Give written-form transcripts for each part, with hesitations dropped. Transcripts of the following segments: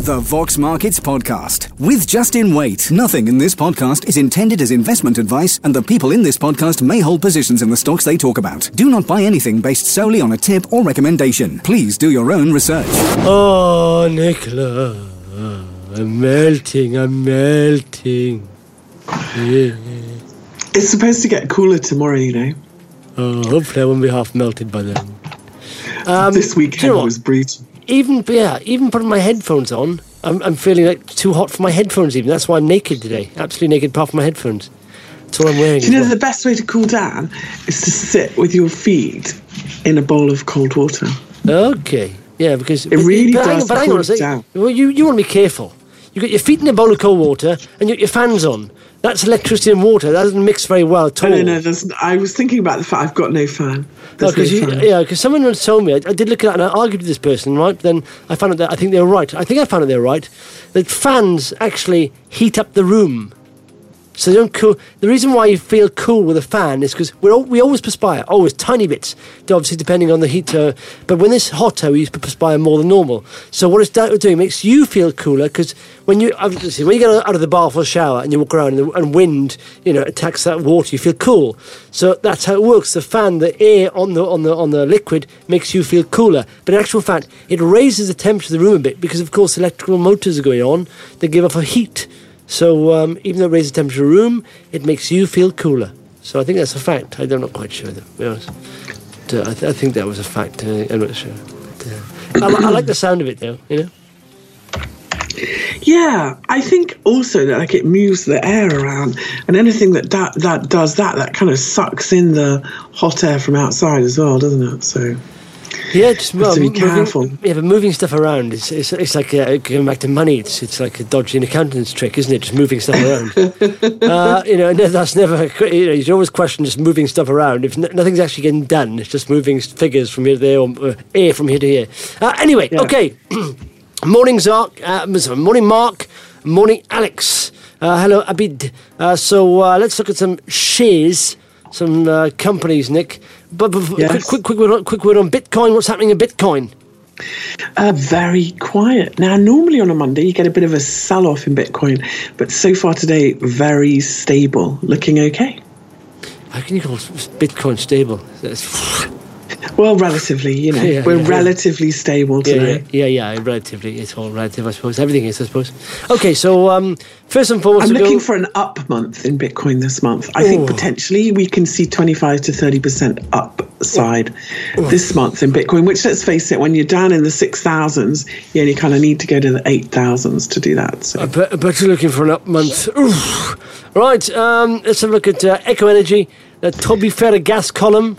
The Vox Markets Podcast with Justin Waite. Nothing in this podcast is intended as investment advice, and the people in this podcast may hold positions in the stocks they talk about. Do not buy anything based solely on a tip or recommendation. Please do your own research. Oh, Nicola, I'm melting. Yeah. It's supposed to get cooler tomorrow, you know. Oh, hopefully I won't be half melted by then. This weekend was brutal. Even putting my headphones on, I'm feeling like too hot for my headphones even. That's why I'm naked today. Absolutely naked apart from my headphones. That's all I'm wearing. Do you know the best way to cool down is to sit with your feet in a bowl of cold water? Okay. Yeah, because... It really does cool it down. Well, you want to be careful. You got your feet in a bowl of cold water and you got your fans on. That's electricity and water. That doesn't mix very well at all. No. I was thinking about the fact I've got no fan. Because someone once told me, I did look at that and I argued with this person, right? But then I found out that I think they were right. I found out they were right. That fans actually heat up the room. So they don't cool. The reason why you feel cool with a fan is because we always perspire, always tiny bits, obviously depending on the heat. But when it's hotter, we perspire more than normal. So what it's doing makes you feel cooler because when you get out of the bath or shower and you walk around and wind, attacks that water, you feel cool. So that's how it works. The fan, the air on the liquid makes you feel cooler. But in actual fact, it raises the temperature of the room a bit because of course electrical motors are going on. They give off a heat. So even though it raises the temperature of the room, it makes you feel cooler. So I think that's a fact. I'm not quite sure, though, to be honest. But, I think that was a fact. I'm not sure. But, I like the sound of it, though, Yeah, I think also that it moves the air around, and anything that does that kind of sucks in the hot air from outside as well, doesn't it? So... Yeah, just to be careful. But moving stuff around, it's like going back to money. It's like a dodgy accountant's trick, isn't it? Just moving stuff around. That's never. You always question just moving stuff around. If nothing's actually getting done, it's just moving figures from here to there or air from here to here. Anyway, yeah. Okay. Morning, Zark. Morning, Mark. Morning, Alex. Hello, Abid. So let's look at some shares. Some companies, Nick. But yes. quick word on Bitcoin. What's happening in Bitcoin? Very quiet. Now, normally on a Monday, you get a bit of a sell-off in Bitcoin. But so far today, very stable. Looking okay. How can you call Bitcoin stable? Well, relatively, we're relatively stable today. Yeah, relatively. It's all relative, I suppose. Everything is, I suppose. Okay, so first and foremost... I'm looking for an up month in Bitcoin this month. I think potentially we can see 25 to 30% upside this month in Bitcoin, which, let's face it, when you're down in the 6,000s, you only kind of need to go to the 8,000s to do that. So. I bet you're looking for an up month. Oof. Right, let's have a look at Echo Energy. The Toby Ferrer gas column,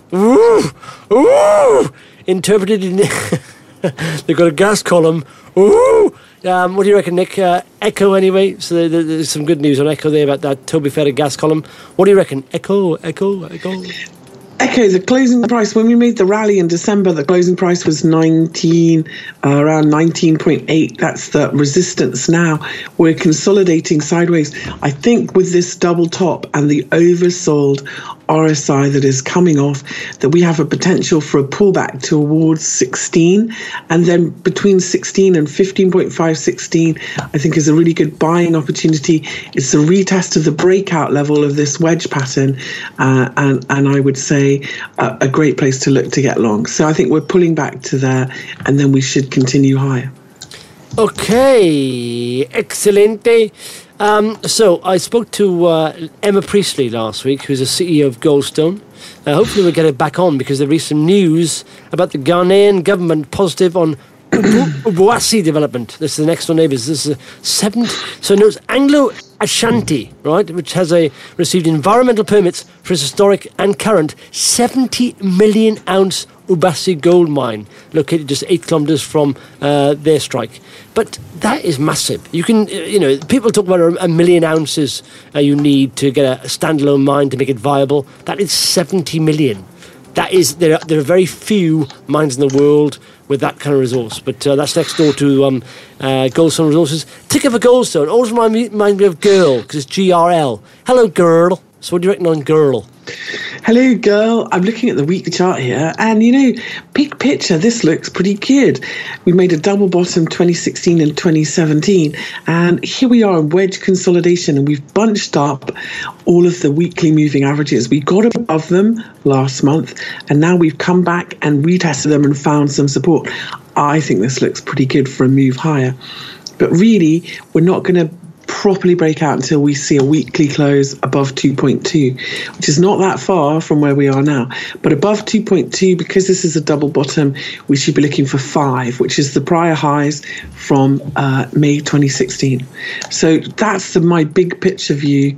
interpreted in... They've got a gas column, what do you reckon, Nick? Echo, anyway, so there's some good news on Echo there about that Toby Ferrer gas column. What do you reckon? Echo. Echo, the closing price, when we made the rally in December, the closing price was around 19.8. That's the resistance now. We're consolidating sideways. I think with this double top and the oversold RSI that is coming off, that we have a potential for a pullback towards 16. And then between 16 and 15.5, 16, I think is a really good buying opportunity. It's a retest of the breakout level of this wedge pattern. And I would say a great place to look to get long. So I think we're pulling back to there, and then we should continue higher. Okay, excelente. So I spoke to Emma Priestley last week, who's the CEO of Goldstone. Hopefully we'll get it back on because there is some news about the Ghanaian government positive on Obuasi development. This is the next door neighbours. This is the seventh. So it's Anglo Ashanti, right, which has received environmental permits for its historic and current 70 million ounce Obuasi gold mine, located just 8 kilometres from their strike. But that is massive. You can, people talk about a million ounces you need to get a standalone mine to make it viable. That is 70 million. That is, there are very few mines in the world with that kind of resource. But that's next door to Goldstone Resources. Ticker for Goldstone always reminds me of girl, because it's GRL. Hello, girl. So what do you reckon on girl? Hello, girl. I'm looking at the weekly chart here, and big picture, this looks pretty good. We made a double bottom 2016 and 2017, and here we are in wedge consolidation, and we've bunched up all of the weekly moving averages. We got above them last month, and now we've come back and retested them and found some support. I think this looks pretty good for a move higher, but really, we're not going to properly break out until we see a weekly close above 2.2, which is not that far from where we are now. But above 2.2, because this is a double bottom, we should be looking for 5, which is the prior highs from May 2016. So that's my big picture view.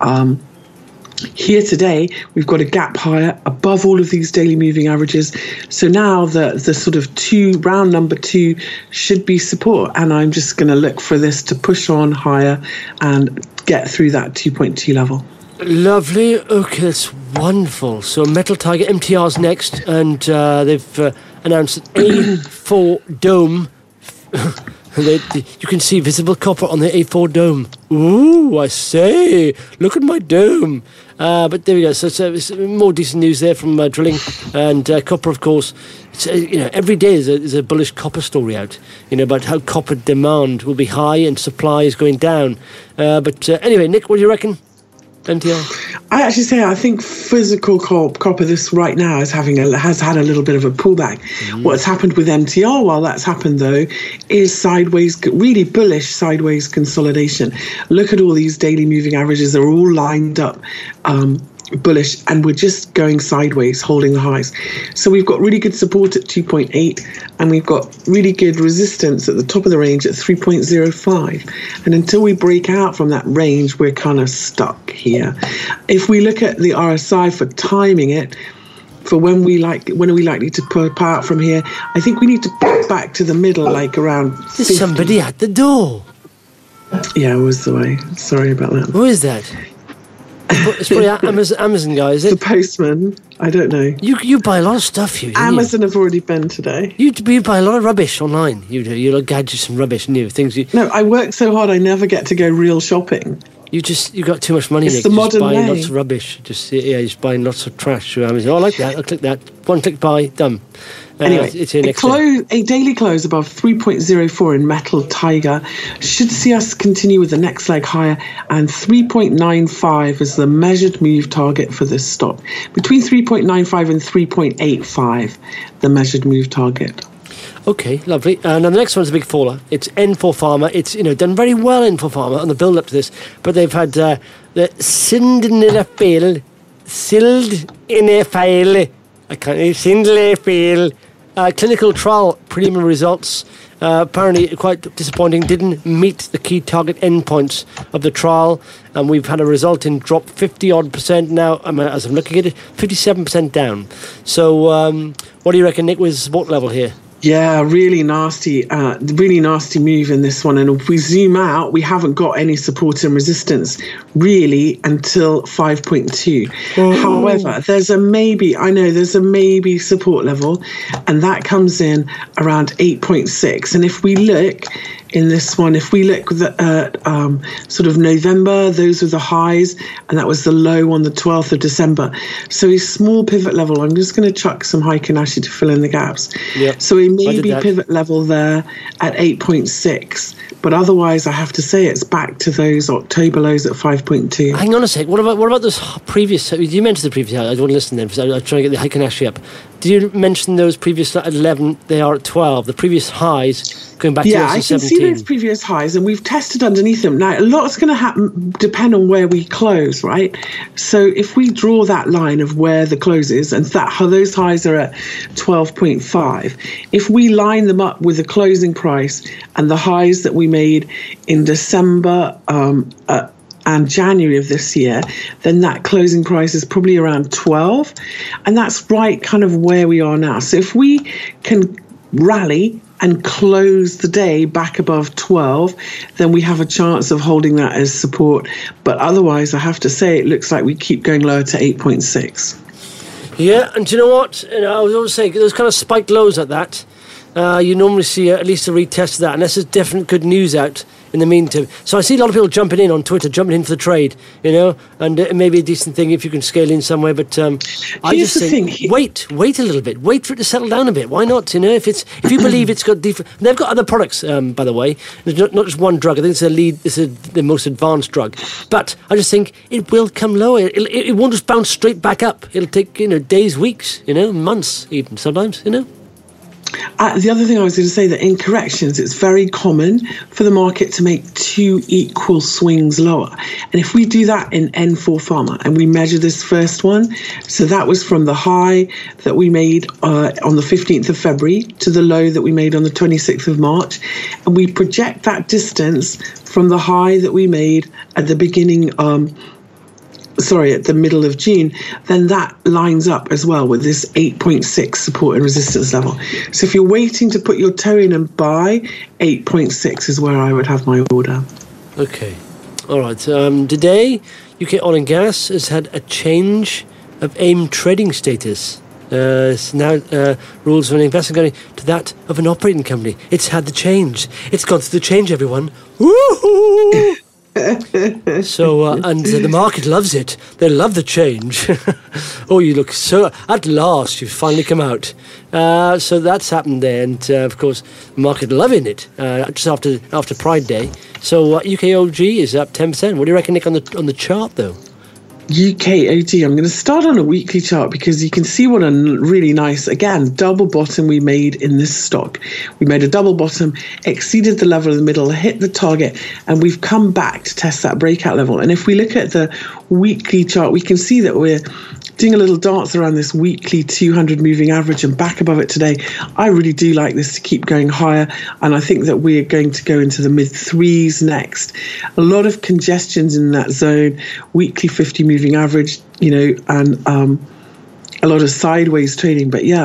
Here today, we've got a gap higher above all of these daily moving averages. So now the sort of round number 2 should be support. And I'm just going to look for this to push on higher and get through that 2.2 level. Lovely. Okay, that's wonderful. So Metal Tiger MTR's next, and they've announced an A4 dome. You can see visible copper on the A4 dome. Ooh, I say, look at my dome. But there we go. So it's more decent news there from drilling, and copper, of course. It's, every day there's a bullish copper story out. About how copper demand will be high and supply is going down. But anyway, Nick, what do you reckon? MTR? I think physical copper this right now has had a little bit of a pullback. What's happened with MTR while that's happened though is sideways, really bullish sideways consolidation. Look at all these daily moving averages; they're all lined up bullish, and we're just going sideways, holding the highs. So we've got really good support at 2.8, and we've got really good resistance at the top of the range at 3.05. And until we break out from that range, we're kind of stuck here. If we look at the RSI for timing it, for when are we likely to pull out from here, I think we need to pop back to the middle, like around 50. There's somebody at the door. Yeah, it was the way. Sorry about that. Who is that? It's probably Amazon guy, is it? The postman. I don't know. You buy a lot of stuff, Amazon have already been today. You buy a lot of rubbish online. You do. You gadgets and rubbish and things. No, I work so hard I never get to go real shopping. You got too much money, It's Nick. the modern buying way. lots of rubbish. Just buying lots of trash through Amazon. Oh, I like that. I'll click that. One click buy, done. Anyway, it's here next day. A daily close above 3.04 in Metal Tiger should see us continue with the next leg higher, and 3.95 is the measured move target for this stock. Between 3.95 and 3.85, the measured move target. Okay, lovely. Now the next one's a big faller. It's N4 Pharma. It's done very well N4 Pharma on the build up to this, but they've had the sildenafil. I can't. Sildenafil. Clinical trial preliminary results. Apparently quite disappointing. Didn't meet the key target endpoints of the trial, and we've had a resulting drop 50-odd% now. As I'm looking at it, 57% down. So, what do you reckon, Nick? Was the support level here? Yeah, really nasty move in this one. And if we zoom out, we haven't got any support and resistance really until 5.2. However, there's a maybe support level, and that comes in around 8.6. And if we look in this one, if we look at sort of November, those were the highs, and that was the low on the 12th of December. So a small pivot level. I'm just going to chuck some Heikin-Ashi to fill in the gaps. Yep. So a maybe pivot level there at 8.6. But otherwise, I have to say it's back to those October lows at 5.2. Hang on a sec. What about those previous? You mentioned the previous. I don't want to listen then because I'm trying to get the Heikin-Ashi up. Did you mention those previous at 11? They are at 12. The previous highs going back to 2017. Yeah, I can see those previous highs, and we've tested underneath them. Now, a lot's going to depend on where we close, right? So if we draw that line of where the close is, and those highs are at 12.5, if we line them up with the closing price and the highs that we made in December and January of this year, then that closing price is probably around 12. And that's right kind of where we are now. So if we can rally and close the day back above 12, then we have a chance of holding that as support. But otherwise, I have to say, it looks like we keep going lower to 8.6. Yeah, and do you know what? I was always saying, those kind of spiked lows at that, you normally see at least a retest of that, unless there's definite good news out in the meantime. So I see a lot of people jumping in on Twitter, jumping in for the trade, and it may be a decent thing if you can scale in somewhere. But I just think, wait a little bit, wait for it to settle down a bit. Why not? If you believe it's got they've got other products, by the way. There's not just one drug. I think it's the most advanced drug. But I just think it will come lower. It won't just bounce straight back up. It'll take days, weeks, months, even sometimes. The other thing I was going to say, that in corrections, it's very common for the market to make two equal swings lower. And if we do that in N4 Pharma and we measure this first one, so that was from the high that we made on the 15th of February to the low that we made on the 26th of March, and we project that distance from the high that we made at the beginning at the middle of June, then that lines up as well with this 8.6 support and resistance level. So if you're waiting to put your toe in and buy, 8.6 is where I would have my order. Okay. All right. Today, UK Oil and Gas has had a change of AIM trading status. It's now rules of an investment company to that of an operating company. It's had the change. It's gone through the change, everyone. Woohoo! So, and the market loves it. They love the change. Oh, you look so... At last, you've finally come out. So that's happened there. And, of course, the market loving it just after Pride Day. So UKOG is up 10%. What do you reckon, Nick, on the chart, though? UKOG, I'm going to start on a weekly chart because you can see what a really nice, again, double bottom we made in this stock. We made a double bottom, exceeded the level in the middle, hit the target, and we've come back to test that breakout level. And if we look at the weekly chart, we can see that we're doing a little dance around this weekly 200 moving average and back above it today. I really do like this to keep going higher, and I think that we're going to go into the mid threes next. A lot of congestions in that zone, weekly 50 moving average, and a lot of sideways trading. But yeah,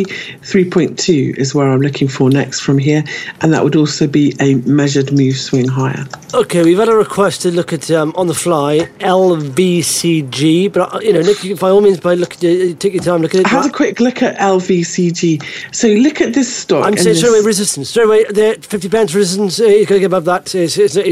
3.2 is where I'm looking for next from here, and that would also be a measured move swing higher. Okay, we've had a request to look at on the fly LVCG, but Nick, by all means, take your time, look at it. Have a quick look at LVCG. So look at this stock. I'm saying straight away resistance. Straight away, there, 50 pence resistance. You've got to get above that. It's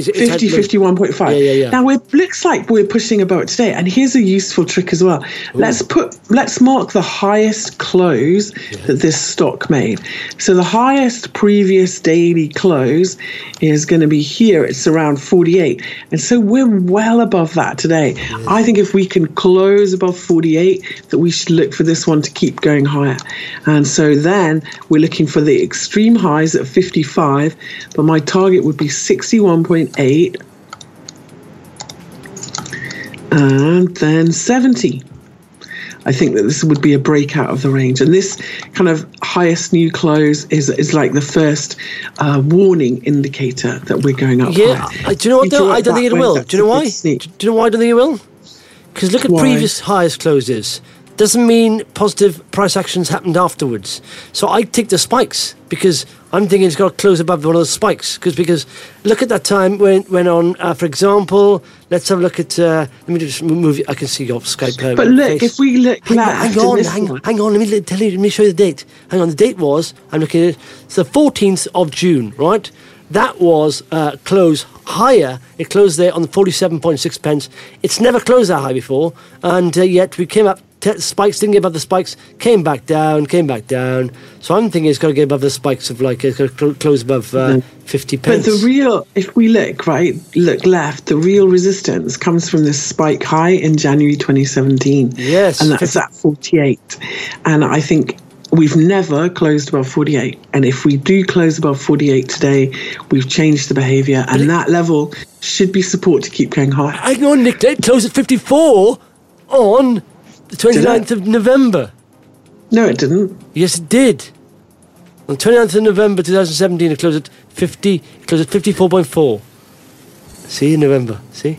51.5. Yeah. Now it looks like we're pushing above it today, and here's a useful trick as well. Ooh. Let's mark the highest close that this stock made. So the highest previous daily close is going to be here. It's around 48, and so we're well above that today. Yeah. I think if we can close above 48, that we should look for this one to keep going higher. And so then we're looking for the extreme highs at 55, but my target would be 61.8 and then 70. I think that this would be a breakout of the range. And this kind of highest new close is like the first warning indicator that we're going up higher. Do you know what, though? I don't think it will. Do you know why? Do you know why I don't think it will? Because look at previous highest closes. Doesn't mean positive price actions happened afterwards. So I take the spikes because I'm thinking it's got to close above one of those spikes. Because look at that time when on, for example, let's have a look at. Let me just move. I can see your Skype. But look, if we look, hang on. Let me show you the date. Hang on, the date was. I'm looking at it. It's the 14th of June, right? That was close higher. It closed there on the 47.6 pence. It's never closed that high before, and yet we came up. Spikes didn't get above the spikes, came back down. So I'm thinking it's got to get above the spikes of it's got to close above 50 pence. But the real, if we look left, the real resistance comes from this spike high in January 2017. Yes. And that's at 48. And I think we've never closed above 48. And if we do close above 48 today, we've changed the behaviour. And that level should be support to keep going higher. Hang on, Nick, it closed at 54 on the 29th of November. No, it didn't. Yes, it did. On the 29th of November 2017, it closed at 50. It closed at 54.4. See, in November. See?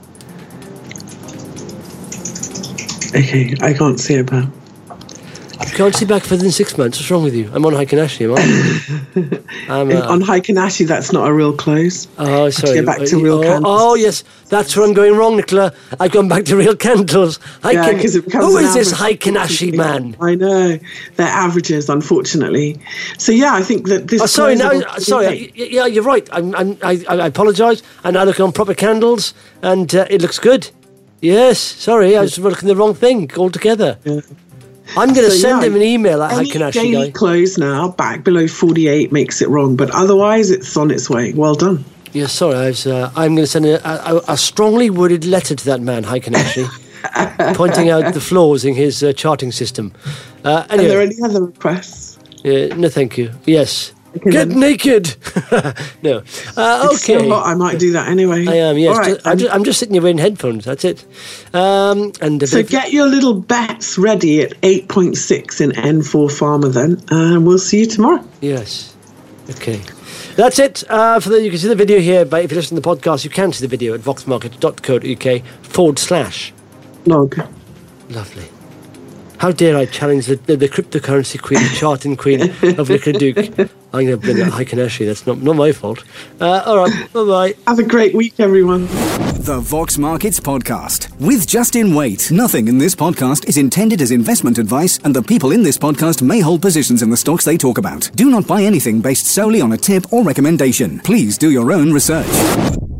Okay, I can't see it, but... can't see back further than 6 months. What's wrong with you? I'm on Heikinashi, am I? On Heikinashi, that's not a real close. Oh, sorry. Go back to real candles. Oh, yes. That's where I'm going wrong, Nicola. I've gone back to real candles. Because it becomes Who an is this average. Heikinashi man? I know. They're averages, unfortunately. So, yeah, I think that this... Oh, sorry, yeah, you're right. I apologise. And I look on proper candles, and it looks good. Yes, sorry, I was looking at the wrong thing altogether. Yeah. I'm going to send him an email at Any Heikinashi daily guy. close now, back below 48 makes it wrong, but otherwise it's on its way. Well done. Yeah, sorry, I'm going to send a strongly worded letter to that man, Heikinashi, pointing out the flaws in his charting system. Are Anyway, there any other requests? no, thank you. Yes. Okay, Get then. naked! No. It's Okay. so hot, I might do that anyway. I am, yes. All right, I'm just sitting here wearing headphones, that's it. And so get your little bets ready at 8.6 in N4 Farmer then, and we'll see you tomorrow. Yes. Okay. That's it. You can see the video here, but if you listen to the podcast, you can see the video at voxmarket.co.uk/. Log. Lovely. How dare I challenge the cryptocurrency queen, the charting queen of Nicola Duke. I'm going to bring that Heikinashi. That's not my fault. All right. Bye-bye. Have a great week, everyone. The Vox Markets Podcast with Justin Waite. Nothing in this podcast is intended as investment advice, and the people in this podcast may hold positions in the stocks they talk about. Do not buy anything based solely on a tip or recommendation. Please do your own research.